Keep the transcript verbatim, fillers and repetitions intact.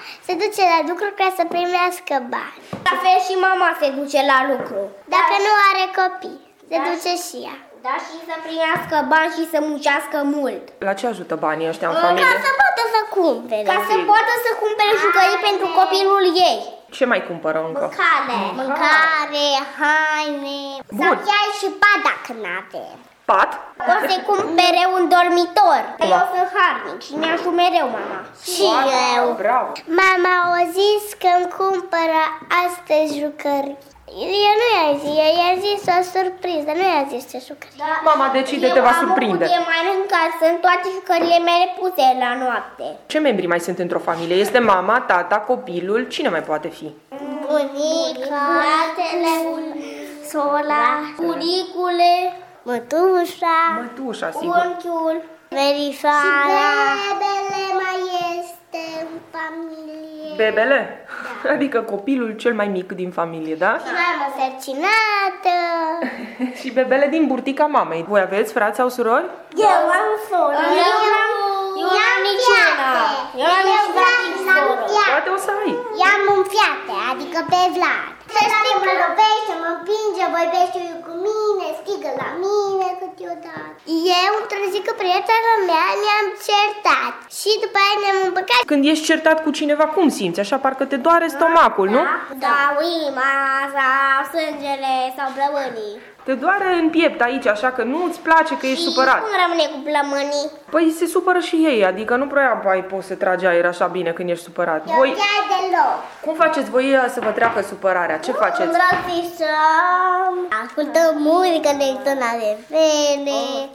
se duce la lucru ca să primească bani. La fel și mama se duce la lucru. Dacă nu are copii, se da. duce și ea. Da, și să primească bani și să muncească mult. La ce ajută banii ăștia în familie? Ca să poată să cumpere. Ca să poată să cumpere jucării pentru copilul ei. Ce mai cumpără încă? Mâncare. Mâncare, haine. Bun. Sau chiar și pat dacă n-avem. Pat? O să-i cumpere un dormitor. Eu sunt harnic și mi-ajut mereu mama. Și eu. Bravo. Mama a zis că îmi cumpără astăzi jucării. Eu nu i-am zis, eu i-am zis o surpriză, nu i-am zis ce jucării. Da. Mama decide, te va surprinde. Eu am o cutie mare în care sunt toate jucările mele puse la noapte. Ce membri mai sunt într-o familie? Este mama, tata, copilul, cine mai poate fi? Bunica, fratele, sora, Bunicule, mătușa, Mătușa, sigur. unchiul. verișoara. Și bebele mai este în familie. Bebele? Da. Adică copilul cel mai mic din familie, da? Și mama sărcinată. Și bebele din burtica mamei. Voi aveți frați sau surori? Eu am soră. Eu am Eu am niciuna. Eu am nici frate nici soră. Poate o să ai. I-am un fiate, adică pe Vlad. Să știi, mă lovește, mă împinge, vorbește cu mine, strigă la mine câteodată. Eu, într-o zi cu prietena mea, ne-am certat și după aia ne-am împăcat. Când ești certat cu cineva, cum simți? Așa parcă te doare stomacul, nu? Da, inima sau sângele sau plămânii. Te doare în piept aici, așa că nu-ți place că ești supărat. Cum rămâne cu plămânii? Păi se supără și ei, adică nu prea mai poți să tragi aer așa bine când ești supărat. Eu Voi, chiar deloc. cum faceți voi să vă treacă supărarea? Ce faceți? Îmbrățișăm, ascultăm muzică de tona de fene.